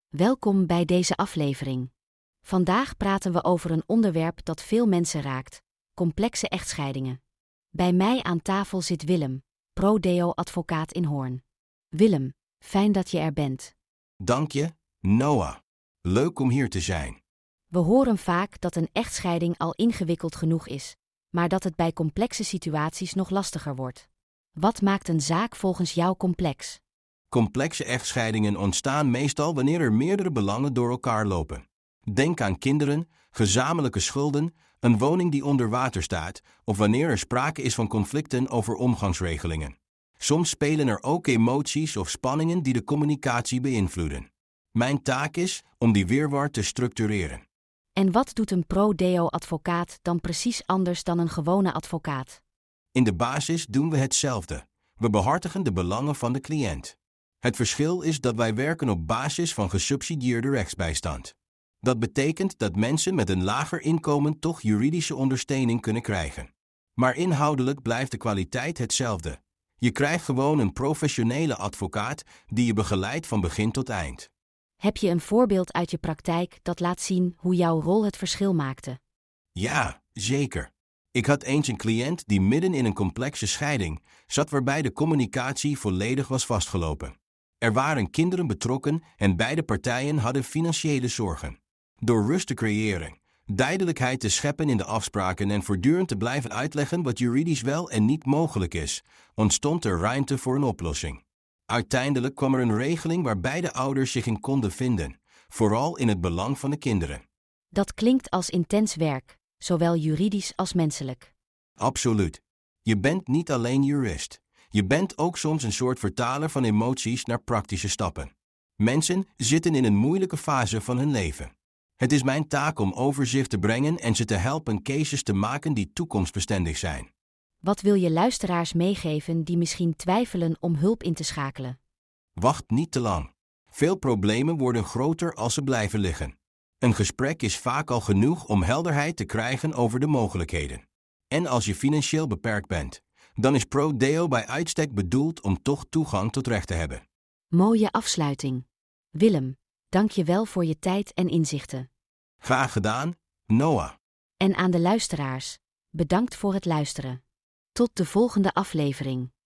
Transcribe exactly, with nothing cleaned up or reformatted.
Welkom bij deze aflevering. Vandaag praten we over een onderwerp dat veel mensen raakt: complexe echtscheidingen. Bij mij aan tafel zit Willem, pro-deo-advocaat in Hoorn. Willem, fijn dat je er bent. Dank je, Noah. Leuk om hier te zijn. We horen vaak dat een echtscheiding al ingewikkeld genoeg is, maar dat het bij complexe situaties nog lastiger wordt. Wat maakt een zaak volgens jou complex? Complexe echtscheidingen ontstaan meestal wanneer er meerdere belangen door elkaar lopen. Denk aan kinderen, gezamenlijke schulden, een woning die onder water staat, of wanneer er sprake is van conflicten over omgangsregelingen. Soms spelen er ook emoties of spanningen die de communicatie beïnvloeden. Mijn taak is om die wirwar te structureren. En wat doet een pro-deo-advocaat dan precies anders dan een gewone advocaat? In de basis doen we hetzelfde. We behartigen de belangen van de cliënt. Het verschil is dat wij werken op basis van gesubsidieerde rechtsbijstand. Dat betekent dat mensen met een lager inkomen toch juridische ondersteuning kunnen krijgen. Maar inhoudelijk blijft de kwaliteit hetzelfde. Je krijgt gewoon een professionele advocaat die je begeleidt van begin tot eind. Heb je een voorbeeld uit je praktijk dat laat zien hoe jouw rol het verschil maakte? Ja, zeker. Ik had eens een cliënt die midden in een complexe scheiding zat waarbij de communicatie volledig was vastgelopen. Er waren kinderen betrokken en beide partijen hadden financiële zorgen. Door rust te creëren, duidelijkheid te scheppen in de afspraken en voortdurend te blijven uitleggen wat juridisch wel en niet mogelijk is, ontstond er ruimte voor een oplossing. Uiteindelijk kwam er een regeling waar beide ouders zich in konden vinden, vooral in het belang van de kinderen. Dat klinkt als intens werk, zowel juridisch als menselijk. Absoluut. Je bent niet alleen jurist. Je bent ook soms een soort vertaler van emoties naar praktische stappen. Mensen zitten in een moeilijke fase van hun leven. Het is mijn taak om overzicht te brengen en ze te helpen cases te maken die toekomstbestendig zijn. Wat wil je luisteraars meegeven die misschien twijfelen om hulp in te schakelen? Wacht niet te lang. Veel problemen worden groter als ze blijven liggen. Een gesprek is vaak al genoeg om helderheid te krijgen over de mogelijkheden. En als je financieel beperkt bent, dan is pro-deo bij uitstek bedoeld om toch toegang tot recht te hebben. Mooie afsluiting. Willem, dank je wel voor je tijd en inzichten. Graag gedaan, Noah. En aan de luisteraars, bedankt voor het luisteren. Tot de volgende aflevering.